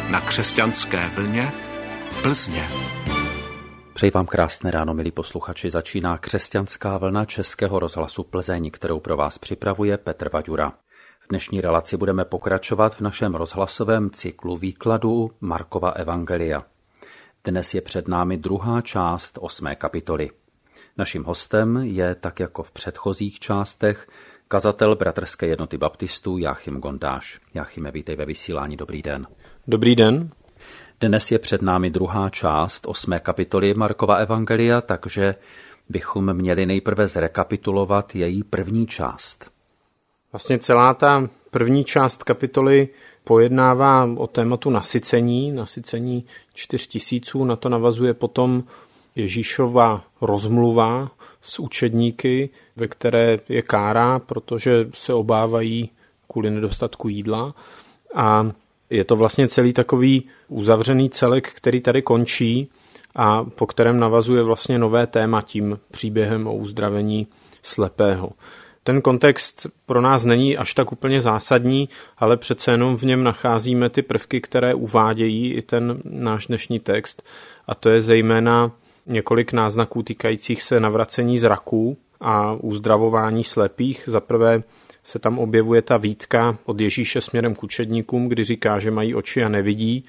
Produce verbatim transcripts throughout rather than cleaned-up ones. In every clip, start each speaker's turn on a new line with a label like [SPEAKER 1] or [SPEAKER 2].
[SPEAKER 1] na Křesťanské vlně Plzně.
[SPEAKER 2] Přeji vám krásné ráno, milí posluchači. Začíná Křesťanská vlna Českého rozhlasu Plzeň, kterou pro vás připravuje Petr Vaďura. V dnešní relaci budeme pokračovat v našem rozhlasovém cyklu výkladu Markova evangelia. Dnes je před námi druhá část osmé kapitoly. Naším hostem je, tak jako v předchozích částech, kazatel Bratrské jednoty baptistů Jáchym Gondáš. Jáchyme, vítej ve vysílání, dobrý den.
[SPEAKER 3] Dobrý den.
[SPEAKER 2] Dnes je před námi druhá část osmé kapitoly Markova evangelia, takže bychom měli nejprve zrekapitulovat její první část.
[SPEAKER 3] Vlastně celá ta první část kapitoly pojednává o tématu nasycení, nasycení čtyř tisíců, na to navazuje potom Ježíšova rozmluva s učedníky, ve které je kára, protože se obávají kvůli nedostatku jídla. A je to vlastně celý takový uzavřený celek, který tady končí a po kterém navazuje vlastně nové téma tím příběhem o uzdravení slepého. Ten kontext pro nás není až tak úplně zásadní, ale přece jenom v něm nacházíme ty prvky, které uvádějí i ten náš dnešní text. A to je zejména několik náznaků týkajících se navracení zraků a uzdravování slepých. Za prvé se tam objevuje ta výtka od Ježíše směrem k učedníkům, kdy říká, že mají oči a nevidí.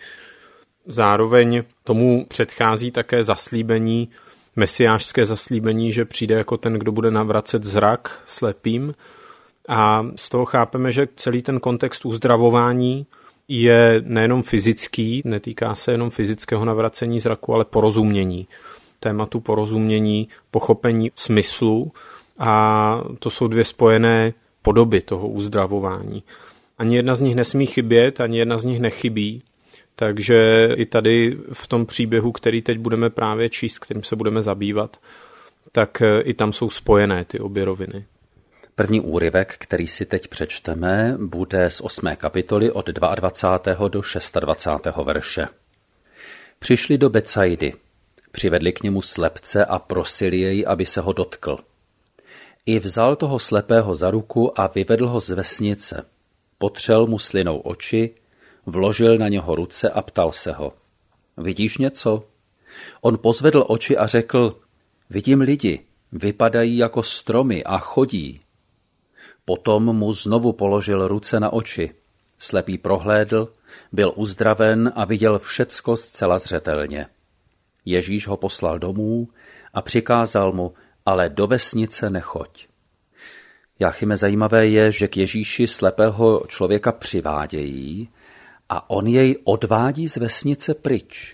[SPEAKER 3] Zároveň tomu předchází také zaslíbení, mesiášské zaslíbení, že přijde jako ten, kdo bude navracet zrak slepým. A z toho chápeme, že celý ten kontext uzdravování je nejenom fyzický, netýká se jenom fyzického navracení zraku, ale porozumění. Tématu porozumění, pochopení smyslu, a to jsou dvě spojené podoby toho uzdravování. Ani jedna z nich nesmí chybět, ani jedna z nich nechybí. Takže i tady v tom příběhu, který teď budeme právě číst, kterým se budeme zabývat, tak i tam jsou spojené ty obě roviny.
[SPEAKER 2] První úryvek, který si teď přečteme, bude z osmé kapitoly od dvacátého druhého do dvacátého šestého verše. Přišli do Becajdy, přivedli k němu slepce a prosili jej, aby se ho dotkl. I vzal toho slepého za ruku a vyvedl ho z vesnice. Potřel mu slinou oči, vložil na něho ruce a ptal se ho. Vidíš něco? On pozvedl oči a řekl, vidím lidi, vypadají jako stromy a chodí. Potom mu znovu položil ruce na oči. Slepý prohlédl, byl uzdraven a viděl všecko zcela zřetelně. Ježíš ho poslal domů a přikázal mu, ale do vesnice nechoď. Jáchyme, zajímavé je, že k Ježíši slepého člověka přivádějí a on jej odvádí z vesnice pryč.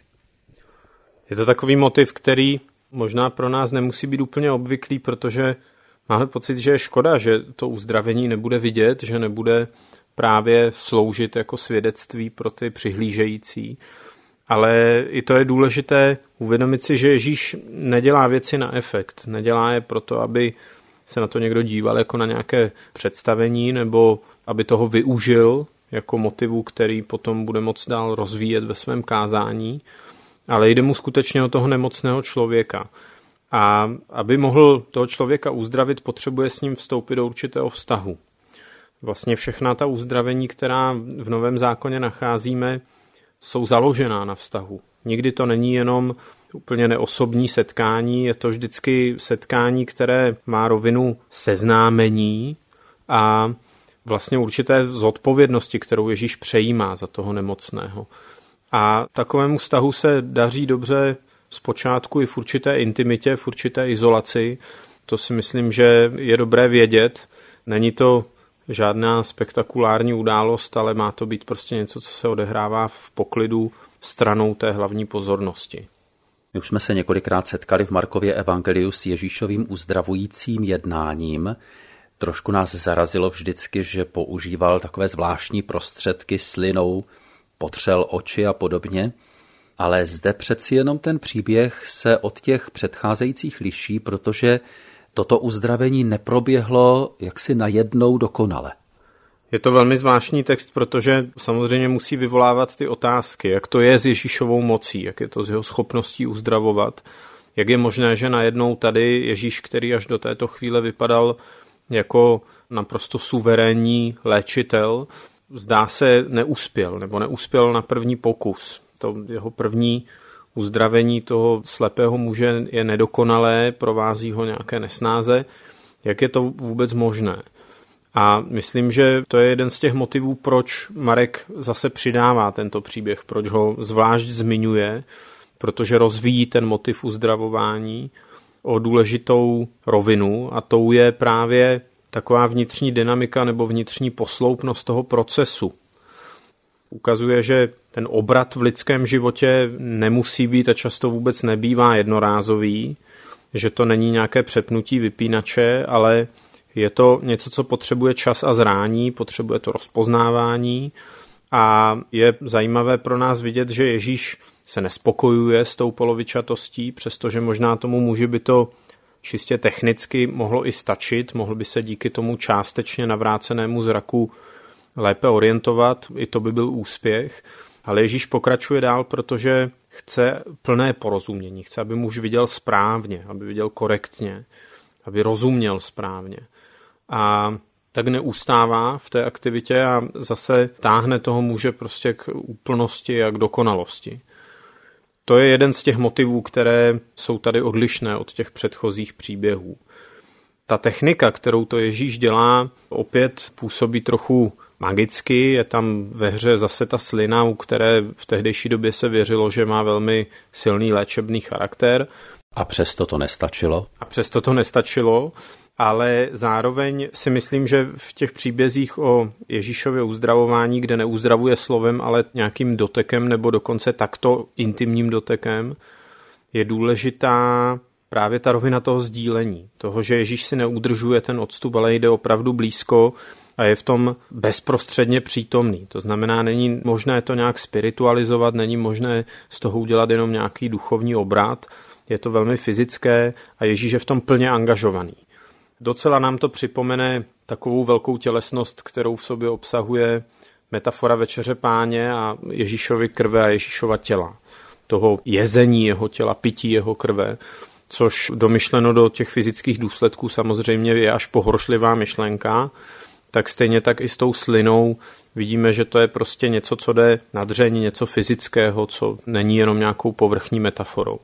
[SPEAKER 3] Je to takový motiv, který možná pro nás nemusí být úplně obvyklý, protože máme pocit, že je škoda, že to uzdravení nebude vidět, že nebude právě sloužit jako svědectví pro ty přihlížející. Ale i to je důležité uvědomit si, že Ježíš nedělá věci na efekt. Nedělá je proto, aby se na to někdo díval jako na nějaké představení nebo aby toho využil jako motivu, který potom bude moct dál rozvíjet ve svém kázání. Ale jde mu skutečně o toho nemocného člověka. A aby mohl toho člověka uzdravit, potřebuje s ním vstoupit do určitého vztahu. Vlastně všechna ta uzdravení, která v Novém zákoně nacházíme, jsou založená na vztahu. Nikdy to není jenom úplně neosobní setkání, je to vždycky setkání, které má rovinu seznámení a vlastně určité zodpovědnosti, kterou Ježíš přejímá za toho nemocného. A takovému vztahu se daří dobře zpočátku i v určité intimitě, v určité izolaci. To si myslím, že je dobré vědět. Není to žádná spektakulární událost, ale má to být prostě něco, co se odehrává v poklidu stranou té hlavní pozornosti.
[SPEAKER 2] My už jsme se několikrát setkali v Markově evangeliu s Ježíšovým uzdravujícím jednáním. Trošku nás zarazilo vždycky, že používal takové zvláštní prostředky slinou, potřel oči a podobně. Ale zde přeci jenom ten příběh se od těch předcházejících liší, protože toto uzdravení neproběhlo jaksi najednou dokonale.
[SPEAKER 3] Je to velmi zvláštní text, protože samozřejmě musí vyvolávat ty otázky, jak to je s Ježíšovou mocí, jak je to s jeho schopností uzdravovat, jak je možné, že najednou tady Ježíš, který až do této chvíle vypadal jako naprosto suverénní léčitel, zdá se neuspěl, nebo neuspěl na první pokus. To jeho první uzdravení toho slepého muže je nedokonalé, provází ho nějaké nesnáze. Jak je to vůbec možné? A myslím, že to je jeden z těch motivů, proč Marek zase přidává tento příběh, proč ho zvlášť zmiňuje, protože rozvíjí ten motiv uzdravování o důležitou rovinu a tou je právě taková vnitřní dynamika nebo vnitřní posloupnost toho procesu. Ukazuje, že ten obrat v lidském životě nemusí být a často vůbec nebývá jednorázový, že to není nějaké přepnutí vypínače, ale je to něco, co potřebuje čas a zrání, potřebuje to rozpoznávání a je zajímavé pro nás vidět, že Ježíš se nespokojuje s tou polovičatostí, přestože možná tomu muži by to čistě technicky mohlo i stačit, mohl by se díky tomu částečně navrácenému zraku lépe orientovat, i to by byl úspěch. Ale Ježíš pokračuje dál, protože chce plné porozumění, chce, aby muž viděl správně, aby viděl korektně, aby rozuměl správně. A tak neustává v té aktivitě a zase táhne toho muže prostě k úplnosti a k dokonalosti. To je jeden z těch motivů, které jsou tady odlišné od těch předchozích příběhů. Ta technika, kterou to Ježíš dělá, opět působí trochu magicky, je tam ve hře zase ta slina, u které v tehdejší době se věřilo, že má velmi silný léčebný charakter.
[SPEAKER 2] A přesto to nestačilo?
[SPEAKER 3] A přesto to nestačilo, ale zároveň si myslím, že v těch příbězích o Ježíšově uzdravování, kde neuzdravuje slovem, ale nějakým dotekem nebo dokonce takto intimním dotekem, je důležitá právě ta rovina toho sdílení. Toho, že Ježíš si neudržuje ten odstup, ale jde opravdu blízko a je v tom bezprostředně přítomný. To znamená, není možné to nějak spiritualizovat, není možné z toho udělat jenom nějaký duchovní obrat. Je to velmi fyzické a Ježíš je v tom plně angažovaný. Docela nám to připomene takovou velkou tělesnost, kterou v sobě obsahuje metafora Večeře Páně a Ježíšovy krve a Ježíšova těla. Toho jezení jeho těla, pití jeho krve, což domyšleno do těch fyzických důsledků samozřejmě je až pohoršlivá myšlenka, tak stejně tak i s tou slinou vidíme, že to je prostě něco, co jde na dřeň, něco fyzického, co není jenom nějakou povrchní metaforou.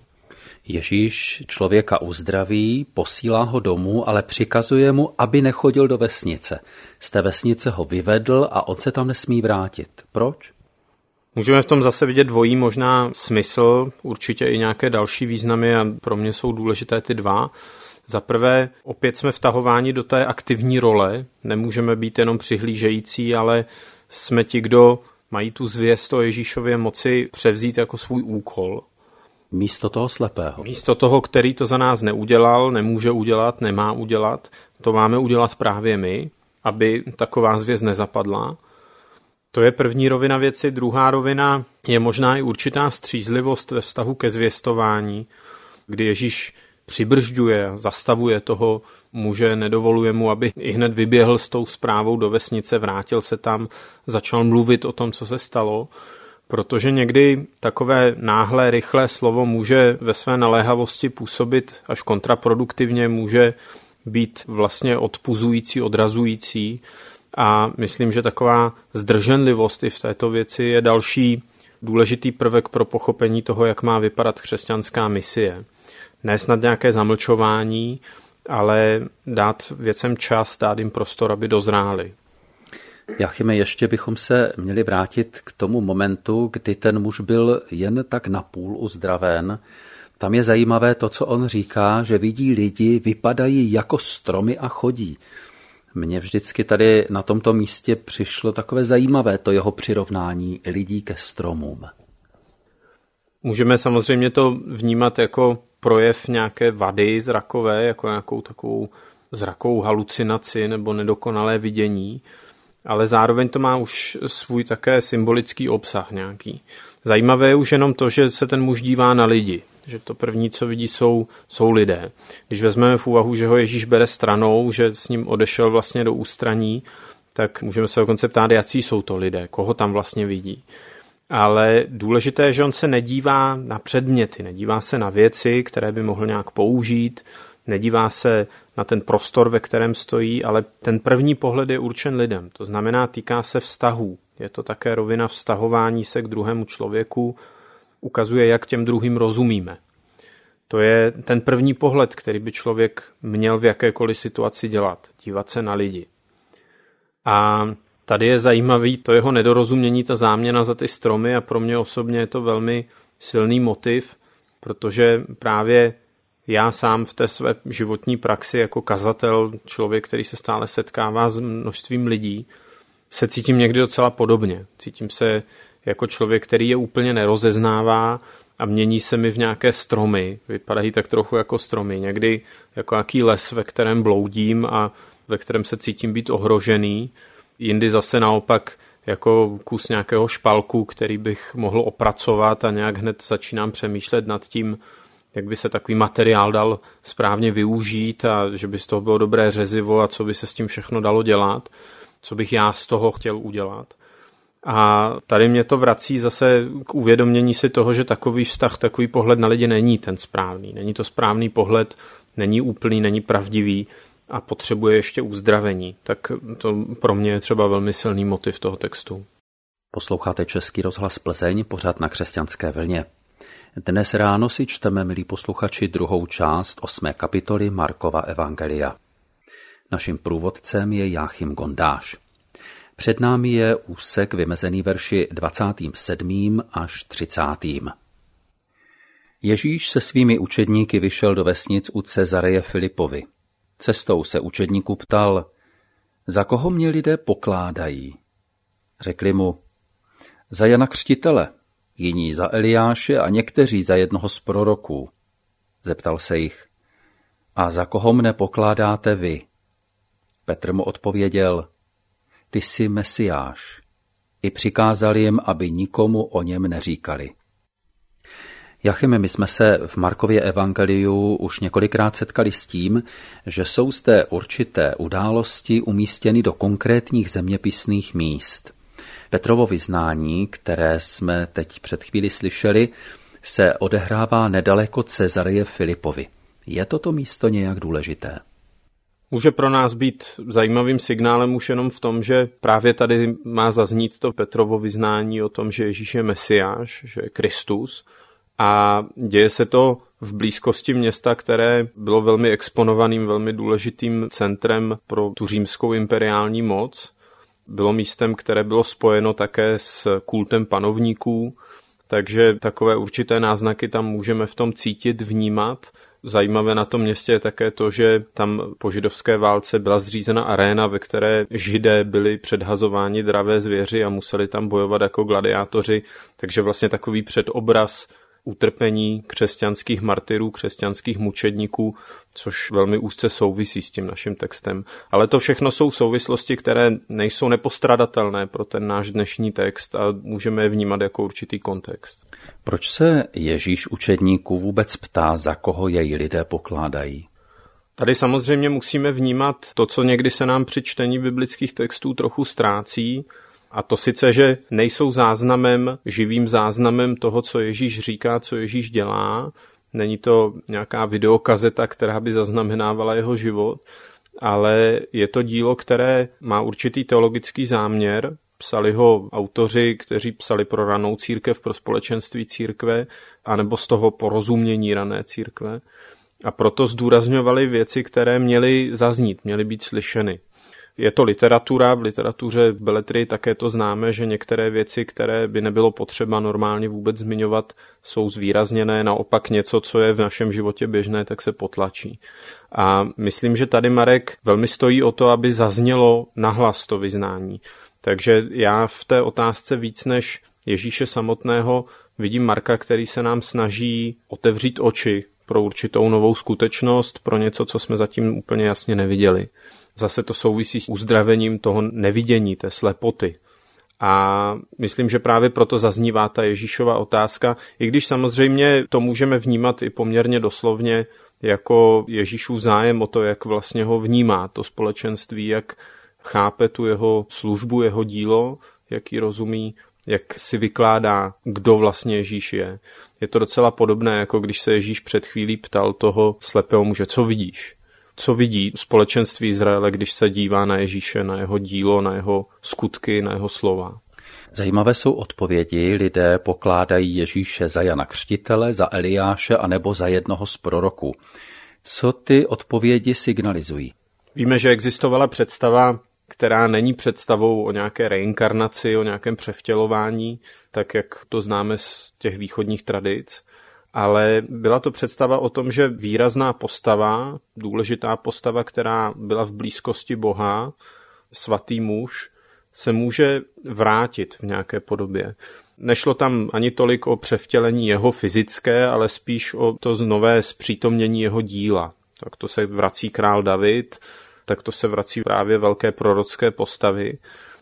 [SPEAKER 2] Ježíš člověka uzdraví, posílá ho domů, ale přikazuje mu, aby nechodil do vesnice. Z té vesnice ho vyvedl a on se tam nesmí vrátit. Proč?
[SPEAKER 3] Můžeme v tom zase vidět dvojí možná smysl, určitě i nějaké další významy a pro mě jsou důležité ty dva. Za prvé, opět jsme vtahováni do té aktivní role, nemůžeme být jenom přihlížející, ale jsme ti, kdo mají tu zvěst o Ježíšově moci převzít jako svůj úkol.
[SPEAKER 2] Místo toho slepého.
[SPEAKER 3] Místo toho, který to za nás neudělal, nemůže udělat, nemá udělat, to máme udělat právě my, aby taková zvěst nezapadla. To je první rovina věci. Druhá rovina je možná i určitá střízlivost ve vztahu ke zvěstování, kdy Ježíš přibržďuje, zastavuje toho muže, nedovoluje mu, aby i hned vyběhl s tou zprávou do vesnice, vrátil se tam, začal mluvit o tom, co se stalo, protože někdy takové náhlé, rychlé slovo může ve své naléhavosti působit až kontraproduktivně, může být vlastně odpuzující, odrazující a myslím, že taková zdrženlivost i v této věci je další důležitý prvek pro pochopení toho, jak má vypadat křesťanská misie. Ne snad nějaké zamlčování, ale dát věcem čas, dát jim prostor, aby dozráli.
[SPEAKER 2] Jáchyme, ještě bychom se měli vrátit k tomu momentu, kdy ten muž byl jen tak napůl uzdraven. Tam je zajímavé to, co on říká, že vidí lidi, vypadají jako stromy a chodí. Mně vždycky tady na tomto místě přišlo takové zajímavé to jeho přirovnání lidí ke stromům.
[SPEAKER 3] Můžeme samozřejmě to vnímat jako projev nějaké vady zrakové, jako nějakou takovou zrakovou halucinaci nebo nedokonalé vidění, ale zároveň to má už svůj také symbolický obsah nějaký. Zajímavé je už jenom to, že se ten muž dívá na lidi, že to první, co vidí, jsou, jsou lidé. Když vezmeme v úvahu, že ho Ježíš bere stranou, že s ním odešel vlastně do ústraní, tak můžeme se dokonce ptát, jací jsou to lidé, koho tam vlastně vidí. Ale důležité je, že on se nedívá na předměty, nedívá se na věci, které by mohl nějak použít, nedívá se na ten prostor, ve kterém stojí, ale ten první pohled je určen lidem. To znamená, týká se vztahů. Je to také rovina vztahování se k druhému člověku, ukazuje, jak těm druhým rozumíme. To je ten první pohled, který by člověk měl v jakékoliv situaci dělat. Dívat se na lidi. A tady je zajímavý to jeho nedorozumění, ta záměna za ty stromy a pro mě osobně je to velmi silný motiv, protože právě já sám v té své životní praxi jako kazatel, člověk, který se stále setkává s množstvím lidí, se cítím někdy docela podobně. Cítím se jako člověk, který je úplně nerozeznává a mění se mi v nějaké stromy. Vypadají tak trochu jako stromy. Někdy jako jaký les, ve kterém bloudím a ve kterém se cítím být ohrožený. Jindy zase naopak jako kus nějakého špalku, který bych mohl opracovat a nějak hned začínám přemýšlet nad tím, jak by se takový materiál dal správně využít a že by z toho bylo dobré řezivo a co by se s tím všechno dalo dělat, co bych já z toho chtěl udělat. A tady mě to vrací zase k uvědomění si toho, že takový vztah, takový pohled na lidi není ten správný. Není to správný pohled, není úplný, není pravdivý a potřebuje ještě uzdravení. Tak to pro mě je třeba velmi silný motiv toho textu.
[SPEAKER 2] Posloucháte Český rozhlas Plzeň, pořad na Křesťanské vlně. Dnes ráno si čteme, milí posluchači, druhou část osmé kapitoly Markova evangelia. Naším průvodcem je Jáchym Gondáš. Před námi je úsek vymezený verši dvacátým sedmým až třicátým Ježíš se svými učedníky vyšel do vesnic u Cezareje Filipovy. Cestou se učedníků ptal, za koho mě lidé pokládají? Řekli mu, za Jana Křtitele, jiní za Eliáše a někteří za jednoho z proroků. Zeptal se jich, a za koho mne pokládáte vy? Petr mu odpověděl, ty jsi Mesiáš. I přikázal jim, aby nikomu o něm neříkali. Jachime, my jsme se v Markově evangeliu už několikrát setkali s tím, že jsou zde určité události umístěny do konkrétních zeměpisných míst. Petrovo vyznání, které jsme teď před chvíli slyšeli, se odehrává nedaleko Cezareje Filipovy. Je toto místo nějak důležité?
[SPEAKER 3] Může pro nás být zajímavým signálem už jenom v tom, že právě tady má zaznít to Petrovo vyznání o tom, že Ježíš je Mesiáš, že je Kristus. A děje se to v blízkosti města, které bylo velmi exponovaným, velmi důležitým centrem pro tu římskou imperiální moc. Bylo místem, které bylo spojeno také s kultem panovníků, takže takové určité náznaky tam můžeme v tom cítit, vnímat. Zajímavé na tom městě je také to, že tam po židovské válce byla zřízena aréna, ve které Židé byli předhazováni dravé zvěři a museli tam bojovat jako gladiátoři, takže vlastně takový předobraz utrpení křesťanských martyrů, křesťanských mučedníků, což velmi úzce souvisí s tím naším textem. Ale to všechno jsou souvislosti, které nejsou nepostradatelné pro ten náš dnešní text a můžeme je vnímat jako určitý kontext.
[SPEAKER 2] Proč se Ježíš učedníků vůbec ptá, za koho jej lidé pokládají?
[SPEAKER 3] Tady samozřejmě musíme vnímat to, co někdy se nám při čtení biblických textů trochu ztrácí, a to sice, že nejsou záznamem, živým záznamem toho, co Ježíš říká, co Ježíš dělá. Není to nějaká videokazeta, která by zaznamenávala jeho život, ale je to dílo, které má určitý teologický záměr. Psali ho autoři, kteří psali pro ranou církev, pro společenství církve, anebo z toho porozumění rané církve. A proto zdůrazňovali věci, které měly zaznít, měly být slyšeny. Je to literatura, v literatuře, v beletrii také to známe, že některé věci, které by nebylo potřeba normálně vůbec zmiňovat, jsou zvýrazněné, naopak něco, co je v našem životě běžné, tak se potlačí. A myslím, že tady Marek velmi stojí o to, aby zaznělo nahlas to vyznání. Takže já v té otázce víc než Ježíše samotného vidím Marka, který se nám snaží otevřít oči pro určitou novou skutečnost, pro něco, co jsme zatím úplně jasně neviděli. Zase to souvisí s uzdravením toho nevidění, té slepoty. A myslím, že právě proto zaznívá ta Ježíšova otázka, i když samozřejmě to můžeme vnímat i poměrně doslovně jako Ježíšův zájem o to, jak vlastně ho vnímá to společenství, jak chápe tu jeho službu, jeho dílo, jak ji rozumí, jak si vykládá, kdo vlastně Ježíš je. Je to docela podobné, jako když se Ježíš před chvílí ptal toho slepého muže, co vidíš? co vidí společenství Izraele, když se dívá na Ježíše, na jeho dílo, na jeho skutky, na jeho slova.
[SPEAKER 2] Zajímavé jsou odpovědi. Lidé pokládají Ježíše za Jana Křtitele, za Eliáše anebo za jednoho z proroků. Co ty odpovědi signalizují?
[SPEAKER 3] Víme, že existovala představa, která není představou o nějaké reinkarnaci, o nějakém převtělování, tak jak to známe z těch východních tradic, ale byla to představa o tom, že výrazná postava, důležitá postava, která byla v blízkosti Boha, svatý muž, se může vrátit v nějaké podobě. Nešlo tam ani tolik o převtělení jeho fyzické, ale spíš o to znové zpřítomnění jeho díla. Tak to se vrací král David, tak to se vrací právě velké prorocké postavy.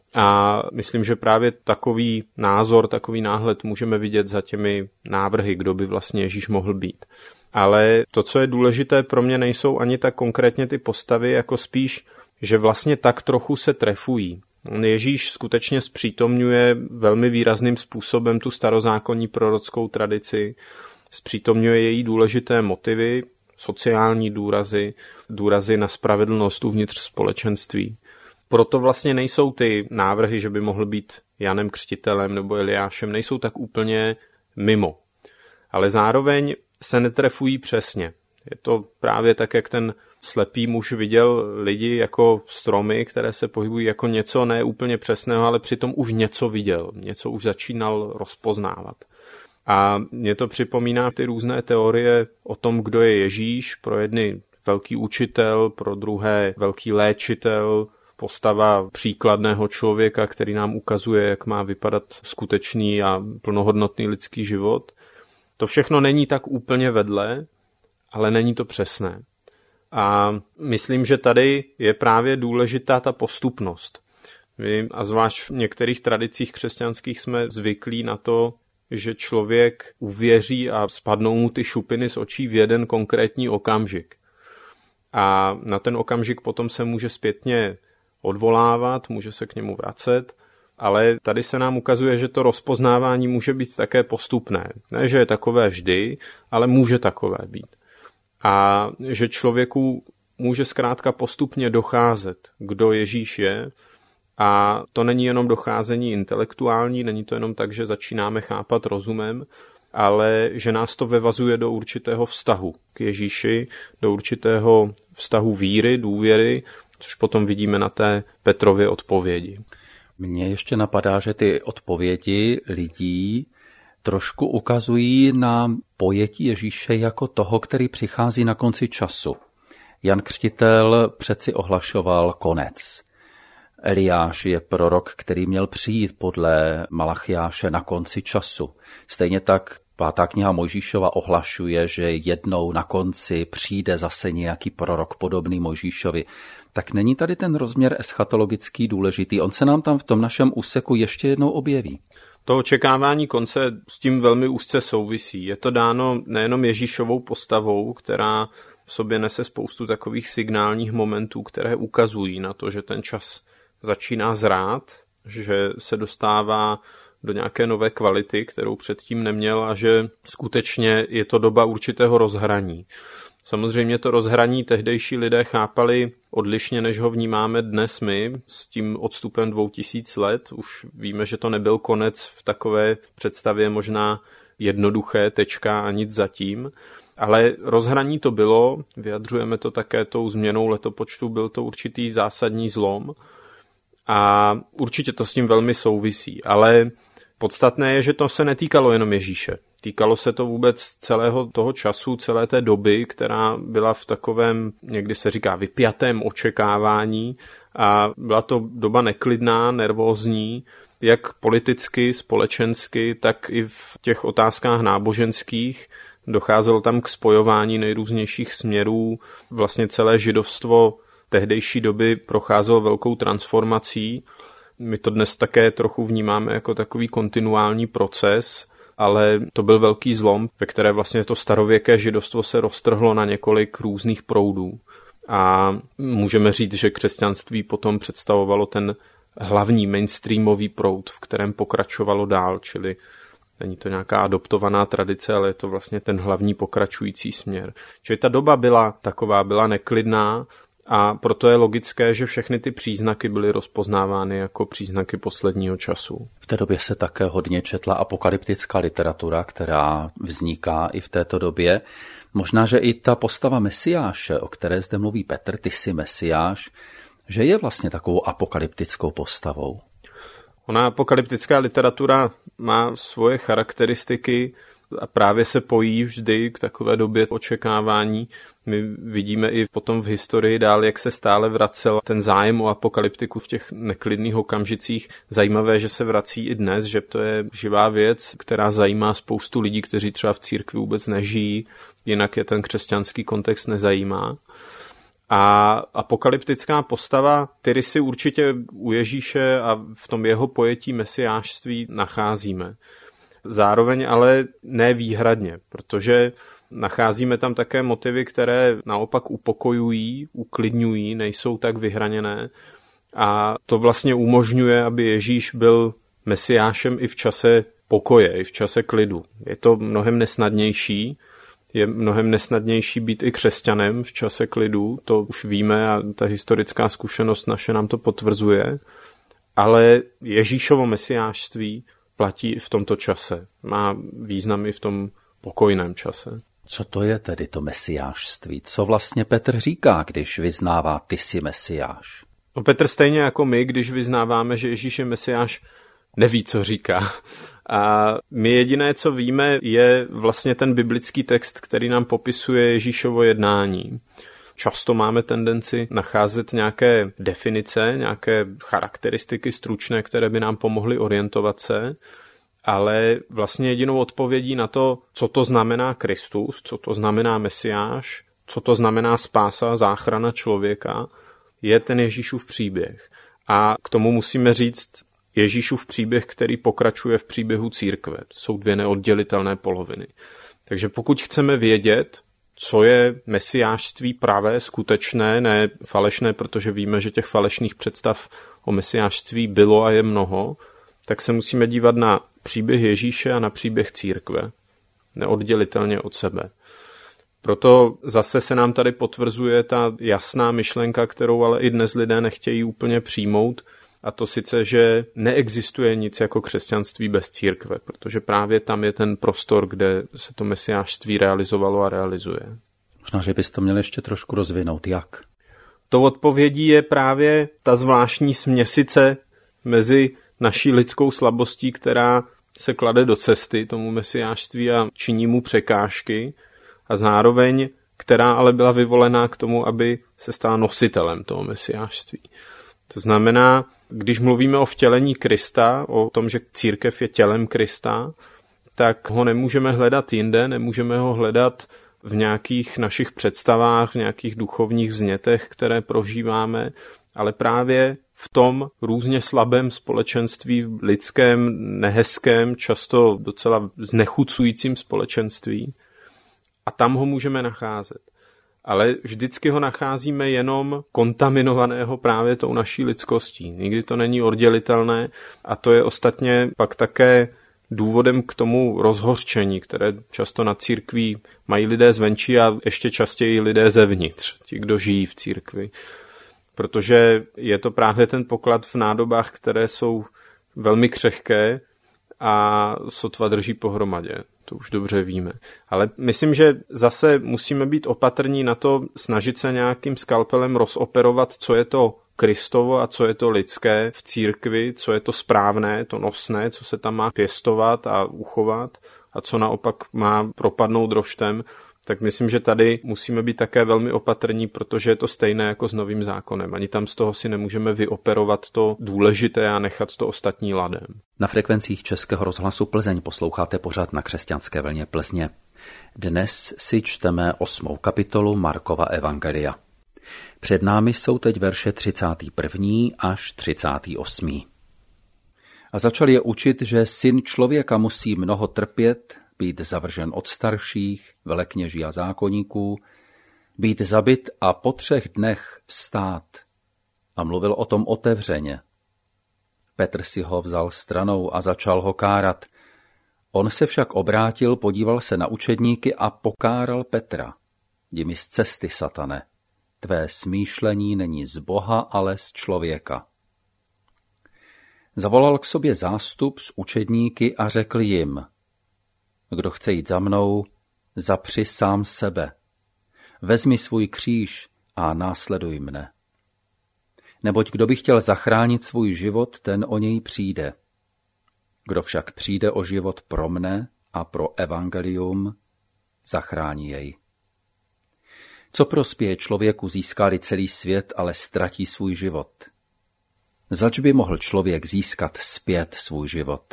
[SPEAKER 3] A myslím, že právě takový názor, takový náhled můžeme vidět za těmi návrhy, kdo by vlastně Ježíš mohl být. Ale to, co je důležité pro mě, nejsou ani tak konkrétně ty postavy, jako spíš, že vlastně tak trochu se trefují. Ježíš skutečně zpřítomňuje velmi výrazným způsobem tu starozákonní prorockou tradici, zpřítomňuje její důležité motivy, sociální důrazy, důrazy na spravedlnost uvnitř společenství. Proto vlastně nejsou ty návrhy, že by mohl být Janem Křtitelem nebo Eliášem, nejsou tak úplně mimo. Ale zároveň se netrefují přesně. Je to právě tak, jak ten slepý muž viděl lidi jako stromy, které se pohybují jako něco ne úplně přesného, ale přitom už něco viděl, něco už začínal rozpoznávat. A mě to připomíná ty různé teorie o tom, kdo je Ježíš, pro jedny velký učitel, pro druhé velký léčitel, postava příkladného člověka, který nám ukazuje, jak má vypadat skutečný a plnohodnotný lidský život. To všechno není tak úplně vedle, ale není to přesné. A myslím, že tady je právě důležitá ta postupnost. My, a zvlášť v některých tradicích křesťanských jsme zvyklí na to, že člověk uvěří a spadnou mu ty šupiny z očí v jeden konkrétní okamžik. A na ten okamžik potom se může zpětně odvolávat, může se k němu vracet, ale tady se nám ukazuje, že to rozpoznávání může být také postupné. Ne, že je takové vždy, ale může takové být. A že člověku může zkrátka postupně docházet, kdo Ježíš je, a to není jenom docházení intelektuální, není to jenom tak, že začínáme chápat rozumem, ale že nás to vyvazuje do určitého vztahu k Ježíši, do určitého vztahu víry, důvěry, což potom vidíme na té Petrově odpovědi.
[SPEAKER 2] Mně ještě napadá, že ty odpovědi lidí trošku ukazují na pojetí Ježíše jako toho, který přichází na konci času. Jan Křtitel přeci ohlašoval konec. Eliáš je prorok, který měl přijít podle Malachiáše na konci času. Stejně tak pátá kniha Mojžíšova ohlašuje, že jednou na konci přijde zase nějaký prorok podobný Mojžíšovi. Tak není tady ten rozměr eschatologický důležitý? On se nám tam v tom našem úseku ještě jednou objeví.
[SPEAKER 3] To očekávání konce s tím velmi úzce souvisí. Je to dáno nejenom Ježíšovou postavou, která v sobě nese spoustu takových signálních momentů, které ukazují na to, že ten čas začíná zrát, že se dostává do nějaké nové kvality, kterou předtím neměl, a že skutečně je to doba určitého rozhraní. Samozřejmě to rozhraní tehdejší lidé chápali odlišně, než ho vnímáme dnes my, s tím odstupem dvou tisíc let. Už víme, že to nebyl konec v takové představě možná jednoduché, tečka a nic zatím. Ale rozhraní to bylo, vyjadřujeme to také tou změnou letopočtu, byl to určitý zásadní zlom a určitě to s tím velmi souvisí. Ale podstatné je, že to se netýkalo jenom Ježíše. Týkalo se to vůbec celého toho času, celé té doby, která byla v takovém, někdy se říká, vypjatém očekávání, a byla to doba neklidná, nervózní, jak politicky, společensky, tak i v těch otázkách náboženských. Docházelo tam k spojování nejrůznějších směrů. Vlastně celé židovstvo tehdejší doby procházelo velkou transformací. My to dnes také trochu vnímáme jako takový kontinuální proces, ale to byl velký zlom, ve které vlastně to starověké židovstvo se roztrhlo na několik různých proudů. A můžeme říct, že křesťanství potom představovalo ten hlavní mainstreamový proud, v kterém pokračovalo dál, čili Není to nějaká adoptovaná tradice, ale je to vlastně ten hlavní pokračující směr. Čili ta doba byla taková, byla neklidná a proto je logické, že všechny ty příznaky byly rozpoznávány jako příznaky posledního času.
[SPEAKER 2] V té době se také hodně četla apokalyptická literatura, která vzniká i v této době. Možná, že i ta postava Mesiáše, o které zde mluví Petr, ty jsi Mesiáš, že je vlastně takovou apokalyptickou postavou.
[SPEAKER 3] Ona apokalyptická literatura má svoje charakteristiky a právě se pojí vždy k takové době očekávání. My vidíme i potom v historii dál, jak se stále vracel ten zájem o apokalyptiku v těch neklidných okamžicích. Zajímavé, že se vrací i dnes, že to je živá věc, která zajímá spoustu lidí, kteří třeba v církvi vůbec nežijí, jinak je ten křesťanský kontext nezajímá. A apokalyptická postava, který si určitě u Ježíše a v tom jeho pojetí mesiášství nacházíme. Zároveň ale ne výhradně, protože nacházíme tam také motivy, které naopak upokojují, uklidňují, nejsou tak vyhraněné. A to vlastně umožňuje, aby Ježíš byl mesiášem i v čase pokoje, i v čase klidu. Je to mnohem nesnadnější. Je mnohem nesnadnější být i křesťanem v čase klidu, to už víme a ta historická zkušenost naše nám to potvrzuje, ale Ježíšovo mesiášství platí i v tomto čase. Má význam i v tom pokojném čase.
[SPEAKER 2] Co to je tedy to mesiášství? Co vlastně Petr říká, když vyznává ty jsi Mesiáš?
[SPEAKER 3] No Petr stejně jako my, když vyznáváme, že Ježíš je Mesiáš, neví, co říká. A my jediné, co víme, je vlastně ten biblický text, který nám popisuje Ježíšovo jednání. Často máme tendenci nacházet nějaké definice, nějaké charakteristiky stručné, které by nám pomohly orientovat se, ale vlastně jedinou odpovědí na to, co to znamená Kristus, co to znamená Mesiáš, co to znamená spása, záchrana člověka, je ten Ježíšův příběh. A k tomu musíme říct Ježíšův příběh, který pokračuje v příběhu církve. To jsou dvě neoddělitelné poloviny. Takže pokud chceme vědět, co je mesiášství pravé, skutečné, ne falešné, protože víme, že těch falešných představ o mesiášství bylo a je mnoho, tak se musíme dívat na příběh Ježíše a na příběh církve. Neoddělitelně od sebe. Proto zase se nám tady potvrzuje ta jasná myšlenka, kterou ale i dnes lidé nechtějí úplně přijmout, a to sice, že neexistuje nic jako křesťanství bez církve, protože právě tam je ten prostor, kde se to mesiášství realizovalo a realizuje.
[SPEAKER 2] Možná, že bys to měl ještě trošku rozvinout. Jak?
[SPEAKER 3] Tou odpovědí je právě ta zvláštní směsice mezi naší lidskou slabostí, která se klade do cesty tomu mesiášství a činí mu překážky, a zároveň, která ale byla vyvolená k tomu, aby se stala nositelem toho mesiášství. To znamená, když mluvíme o vtělení Krista, o tom, že církev je tělem Krista, tak ho nemůžeme hledat jinde, nemůžeme ho hledat v nějakých našich představách, v nějakých duchovních vznětech, které prožíváme, ale právě v tom různě slabém společenství, lidském, nehezkém, často docela znechucujícím společenství. A tam ho můžeme nacházet. Ale vždycky ho nacházíme jenom kontaminovaného právě tou naší lidskostí. Nikdy to není oddělitelné a to je ostatně pak také důvodem k tomu rozhořčení, které často na církví mají lidé zvenčí a ještě častěji lidé zevnitř, ti, kdo žijí v církvi. Protože je to právě ten poklad v nádobách, které jsou velmi křehké a sotva drží pohromadě. To už dobře víme. Ale myslím, že zase musíme být opatrní na to snažit se nějakým skalpelem rozoperovat, co je to Kristovo a co je to lidské v církvi, co je to správné, to nosné, co se tam má pěstovat a uchovat a co naopak má propadnout roštem. Tak myslím, že tady musíme být také velmi opatrní, protože je to stejné jako s Novým zákonem. Ani tam z toho si nemůžeme vyoperovat to důležité a nechat to ostatní ladem.
[SPEAKER 2] Na frekvencích Českého rozhlasu Plzeň posloucháte pořad Na křesťanské vlně Plzně. Dnes si čteme osmou kapitolu Markova evangelia. Před námi jsou teď verše třicátý první až třicátý osmý. A začal je učit, že syn člověka musí mnoho trpět, být zavržen od starších, velekněží a zákonníků, být zabit a po třech dnech vstát. A mluvil o tom otevřeně. Petr si ho vzal stranou a začal ho kárat. On se však obrátil, podíval se na učedníky a pokáral Petra. Jdi mi z cesty, satane, tvé smýšlení není z Boha, ale z člověka. Zavolal k sobě zástup s učedníky a řekl jim, kdo chce jít za mnou, zapři sám sebe, vezmi svůj kříž a následuj mne. Neboť kdo by chtěl zachránit svůj život, ten o něj přijde. Kdo však přijde o život pro mne a pro evangelium, zachrání jej. Co prospěje člověku, získá-li celý svět, ale ztratí svůj život? Zač by mohl člověk získat zpět svůj život?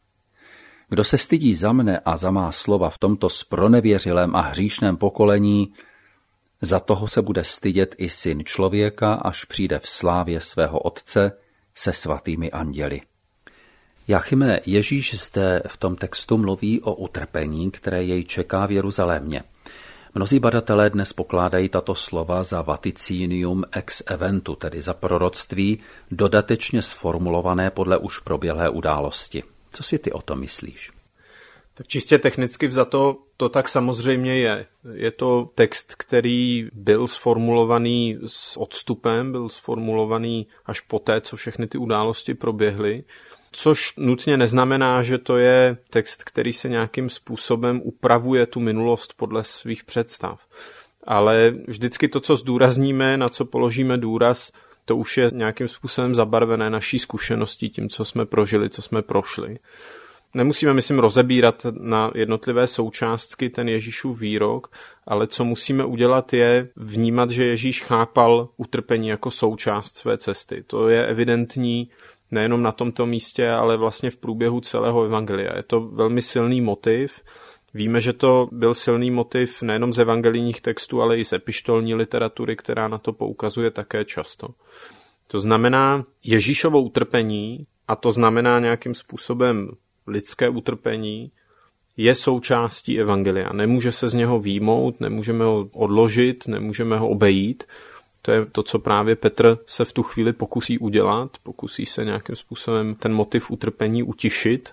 [SPEAKER 2] Kdo se stydí za mne a za má slova v tomto spronevěřilém a hříšném pokolení, za toho se bude stydět i syn člověka, až přijde v slávě svého otce se svatými anděli. Jáchyme, Ježíš zde v tom textu mluví o utrpení, které jej čeká v Jeruzalémě. Mnozí badatelé dnes pokládají tato slova za vaticinium ex eventu, tedy za proroctví dodatečně sformulované podle už proběhlé události. Co si ty o tom myslíš?
[SPEAKER 3] Tak čistě technicky vzato to tak samozřejmě je. Je to text, který byl sformulovaný s odstupem, byl sformulovaný až poté, co všechny ty události proběhly, což nutně neznamená, že to je text, který se nějakým způsobem upravuje tu minulost podle svých představ. Ale vždycky to, co zdůrazníme, na co položíme důraz, to už je nějakým způsobem zabarvené naší zkušeností, tím, co jsme prožili, co jsme prošli. Nemusíme, myslím, rozebírat na jednotlivé součástky ten Ježíšův výrok, ale co musíme udělat je vnímat, že Ježíš chápal utrpení jako součást své cesty. To je evidentní nejenom na tomto místě, ale vlastně v průběhu celého evangelia. Je to velmi silný motiv. Víme, že to byl silný motiv nejenom z evangelijních textů, ale i z epištolní literatury, která na to poukazuje také často. To znamená Ježíšovo utrpení, a to znamená nějakým způsobem lidské utrpení, je součástí evangelia. Nemůže se z něho výjmout, nemůžeme ho odložit, nemůžeme ho obejít. To je to, co právě Petr se v tu chvíli pokusí udělat. Pokusí se nějakým způsobem ten motiv utrpení utišit.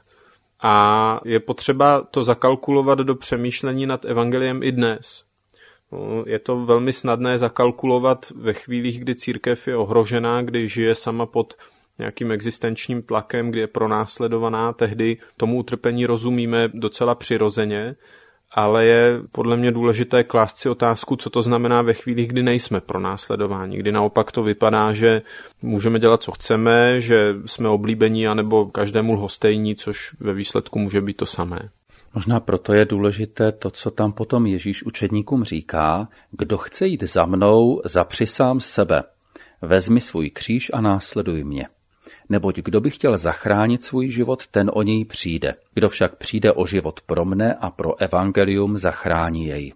[SPEAKER 3] A je potřeba to zakalkulovat do přemýšlení nad evangeliem i dnes. Je to velmi snadné zakalkulovat ve chvílích, kdy církev je ohrožená, kdy žije sama pod nějakým existenčním tlakem, kdy je pronásledovaná, tehdy tomu utrpení rozumíme docela přirozeně, ale je podle mě důležité klást si otázku, co to znamená ve chvílích, kdy nejsme pronásledováni, kdy naopak to vypadá, že můžeme dělat, co chceme, že jsme oblíbení, anebo každému lhostejní, což ve výsledku může být to samé.
[SPEAKER 2] Možná proto je důležité to, co tam potom Ježíš učedníkům říká, kdo chce jít za mnou, zapři sám sebe, vezmi svůj kříž a následuj mě. Neboť kdo by chtěl zachránit svůj život, ten o něj přijde. Kdo však přijde o život pro mne a pro evangelium, zachrání jej.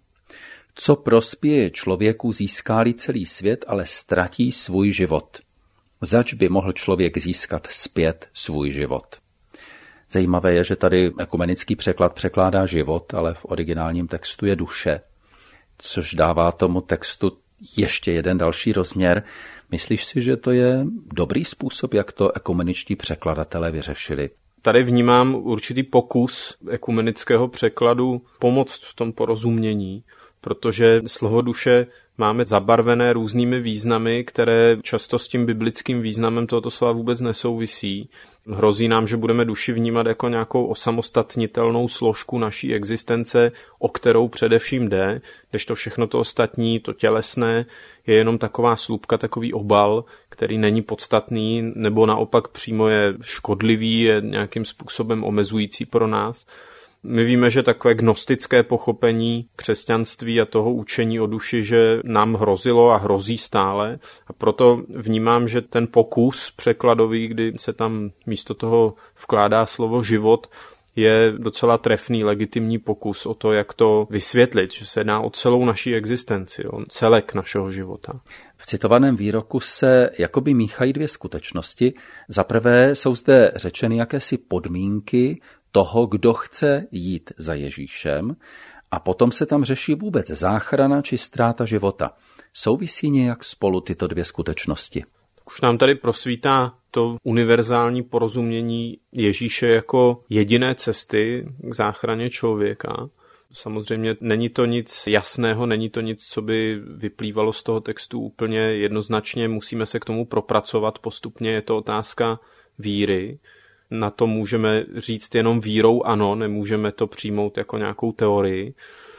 [SPEAKER 2] Co prospěje člověku, získá-li celý svět, ale ztratí svůj život? Zač by mohl člověk získat zpět svůj život? Zajímavé je, že tady ekumenický překlad překládá život, ale v originálním textu je duše, což dává tomu textu ještě jeden další rozměr. Myslíš si, že to je dobrý způsob, jak to ekumeničtí překladatelé vyřešili?
[SPEAKER 3] Tady vnímám určitý pokus ekumenického překladu pomoct v tom porozumění, protože slovo duše máme zabarvené různými významy, které často s tím biblickým významem tohoto slova vůbec nesouvisí. Hrozí nám, že budeme duši vnímat jako nějakou osamostatnitelnou složku naší existence, o kterou především jde, kdežto všechno to ostatní, to tělesné, je jenom taková slupka, takový obal, který není podstatný, nebo naopak přímo je škodlivý, je nějakým způsobem omezující pro nás. My víme, že takové gnostické pochopení křesťanství a toho učení o duši, že nám hrozilo a hrozí stále. A proto vnímám, že ten pokus překladový, kdy se tam místo toho vkládá slovo život, je docela trefný, legitimní pokus o to, jak to vysvětlit, že se jedná o celou naší existenci, o celek našeho života.
[SPEAKER 2] V citovaném výroku se jakoby míchají dvě skutečnosti. Za prvé jsou zde řečeny jakési podmínky toho, kdo chce jít za Ježíšem, a potom se tam řeší vůbec záchrana či ztráta života. Souvisí nějak spolu tyto dvě skutečnosti?
[SPEAKER 3] Už nám tady prosvítá to univerzální porozumění Ježíše jako jediné cesty k záchraně člověka. Samozřejmě není to nic jasného, není to nic, co by vyplývalo z toho textu úplně jednoznačně, musíme se k tomu propracovat postupně, je to otázka víry. Na to můžeme říct jenom vírou ano, nemůžeme to přijmout jako nějakou teorii.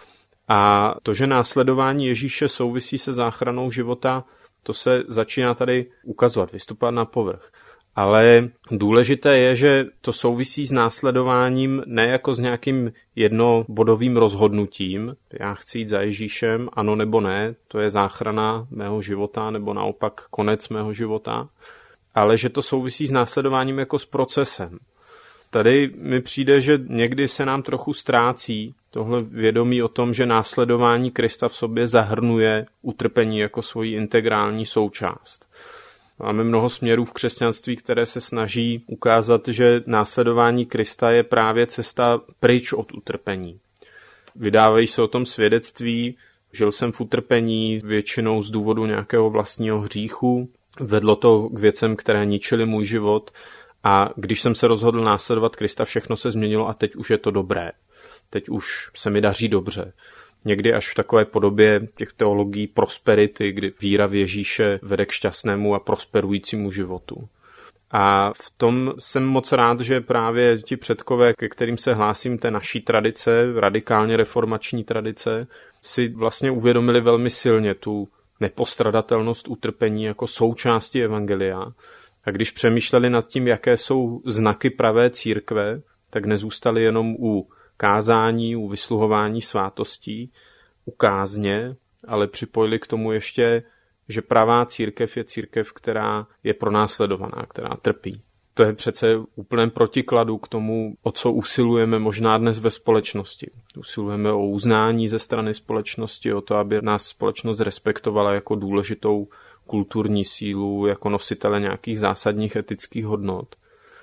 [SPEAKER 3] A to, že následování Ježíše souvisí se záchranou života, to se začíná tady ukazovat, vystupovat na povrch. Ale důležité je, že to souvisí s následováním ne jako s nějakým jednobodovým rozhodnutím. Já chci jít za Ježíšem, ano nebo ne, to je záchrana mého života nebo naopak konec mého života. Ale že to souvisí s následováním jako s procesem. Tady mi přijde, že někdy se nám trochu ztrácí tohle vědomí o tom, že následování Krista v sobě zahrnuje utrpení jako svoji integrální součást. Máme mnoho směrů v křesťanství, které se snaží ukázat, že následování Krista je právě cesta pryč od utrpení. Vydávají se o tom svědectví, žil jsem v utrpení většinou z důvodu nějakého vlastního hříchu, vedlo to k věcem, které ničily můj život a když jsem se rozhodl následovat Krista, všechno se změnilo a teď už je to dobré. Teď už se mi daří dobře. Někdy až v takové podobě těch teologií prosperity, kdy víra v Ježíše vede k šťastnému a prosperujícímu životu. A v tom jsem moc rád, že právě ti předkové, ke kterým se hlásím, té naší tradice, radikálně reformační tradice, si vlastně uvědomili velmi silně tu nepostradatelnost utrpení jako součásti evangelia. A když přemýšleli nad tím, jaké jsou znaky pravé církve, tak nezůstali jenom u kázání, u vysluhování svátostí, u kázně, ale připojili k tomu ještě, že pravá církev je církev, která je pronásledovaná, která trpí. To je přece úplném protikladu k tomu, o co usilujeme možná dnes ve společnosti. Usilujeme o uznání ze strany společnosti, o to, aby nás společnost respektovala jako důležitou kulturní sílu, jako nositele nějakých zásadních etických hodnot.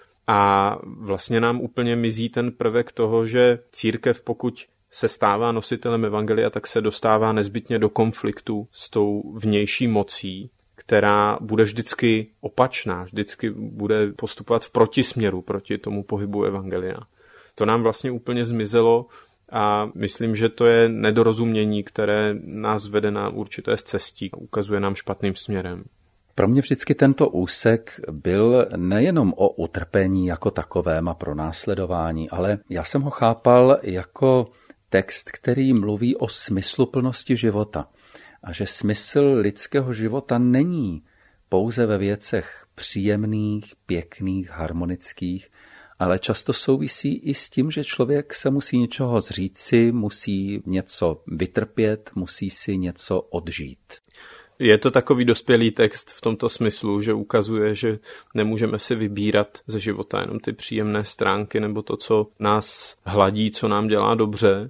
[SPEAKER 3] A vlastně nám úplně mizí ten prvek toho, že církev, pokud se stává nositelem evangelia, tak se dostává nezbytně do konfliktu s tou vnější mocí, která bude vždycky opačná, vždycky bude postupovat v protisměru proti tomu pohybu evangelia. To nám vlastně úplně zmizelo a myslím, že to je nedorozumění, které nás vede na určité cestí a ukazuje nám špatným směrem.
[SPEAKER 2] Pro mě vždycky tento úsek byl nejenom o utrpení jako takovém a pronásledování, ale já jsem ho chápal jako text, který mluví o smysluplnosti života. A že smysl lidského života není pouze ve věcech příjemných, pěkných, harmonických, ale často souvisí i s tím, že člověk se musí něčeho zříci, musí něco vytrpět, musí si něco odžít.
[SPEAKER 3] Je to takový dospělý text v tomto smyslu, že ukazuje, že nemůžeme si vybírat ze života jenom ty příjemné stránky nebo to, co nás hladí, co nám dělá dobře,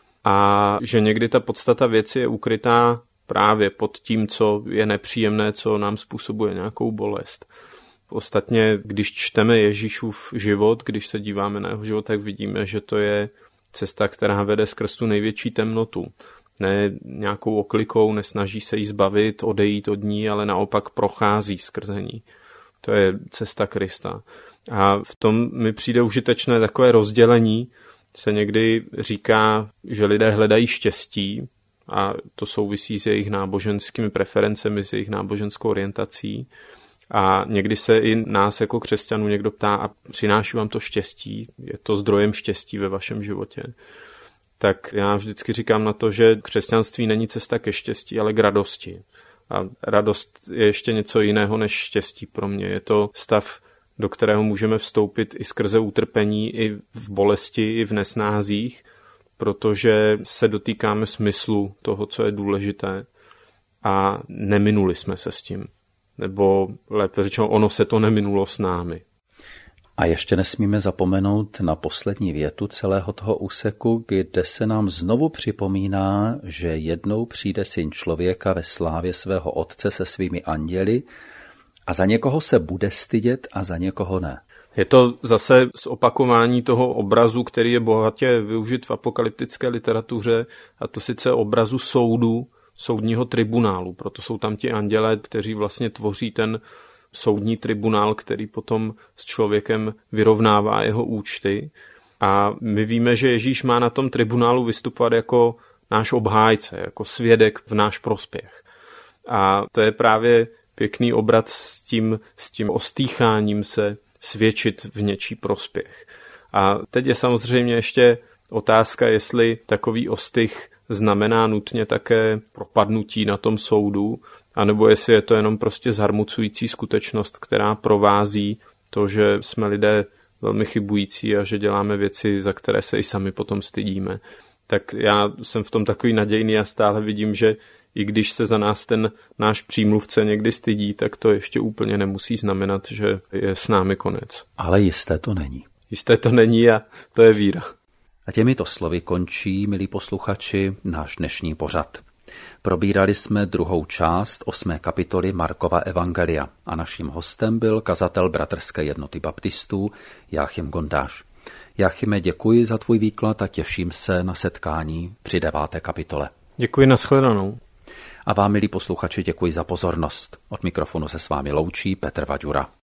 [SPEAKER 3] a že někdy ta podstata věci je ukrytá právě pod tím, co je nepříjemné, co nám způsobuje nějakou bolest. Ostatně, když čteme Ježíšův život, když se díváme na jeho život, tak vidíme, že to je cesta, která vede skrz tu největší temnotu. Ne nějakou oklikou, nesnaží se jí zbavit, odejít od ní, ale naopak prochází skrze ní. To je cesta Krista. A v tom mi přijde užitečné takové rozdělení. Se někdy říká, že lidé hledají štěstí a to souvisí s jejich náboženskými preferencemi, s jejich náboženskou orientací. A někdy se i nás jako křesťanů někdo ptá, a přináší vám to štěstí? Je to zdrojem štěstí ve vašem životě? Tak já vždycky říkám na to, že křesťanství není cesta ke štěstí, ale k radosti. A radost je ještě něco jiného než štěstí pro mě. Je to stav, do kterého můžeme vstoupit i skrze utrpení, i v bolesti, i v nesnázích, protože se dotýkáme smyslu toho, co je důležité a neminuli jsme se s tím. Nebo lépe řečeno, ono se to neminulo s námi.
[SPEAKER 2] A ještě nesmíme zapomenout na poslední větu celého toho úseku, kde se nám znovu připomíná, že jednou přijde Syn člověka ve slávě svého Otce se svými anděli a za někoho se bude stydět a za někoho ne.
[SPEAKER 3] Je to zase zopakování toho obrazu, který je bohatě využit v apokalyptické literatuře, a to sice obrazu soudu, soudního tribunálu. Proto jsou tam ti andělé, kteří vlastně tvoří ten soudní tribunál, který potom s člověkem vyrovnává jeho účty. A my víme, že Ježíš má na tom tribunálu vystupovat jako náš obhájce, jako svědek v náš prospěch. A to je právě pěkný obrat s tím, s tím ostýcháním se svědčit v něčí prospěch. A teď je samozřejmě ještě otázka, jestli takový ostych znamená nutně také propadnutí na tom soudu, anebo jestli je to jenom prostě zarmucující skutečnost, která provází to, že jsme lidé velmi chybující a že děláme věci, za které se i sami potom stydíme. Tak já jsem v tom takový nadějný a stále vidím, že i když se za nás ten náš přímluvce někdy stydí, tak to ještě úplně nemusí znamenat, že je s námi konec.
[SPEAKER 2] Ale jisté to není.
[SPEAKER 3] Jisté to není a to je víra.
[SPEAKER 2] A těmito slovy končí, milí posluchači, náš dnešní pořad. Probírali jsme druhou část osmé kapitoly Markova evangelia a naším hostem byl kazatel Bratrské jednoty baptistů Jáchym Gondáš. Jáchyme, děkuji za tvůj výklad a těším se na setkání při deváté kapitole.
[SPEAKER 3] Děkuji, nashledanou.
[SPEAKER 2] A vám, milí posluchači, děkuji za pozornost. Od mikrofonu se s vámi loučí Petr Vaďura.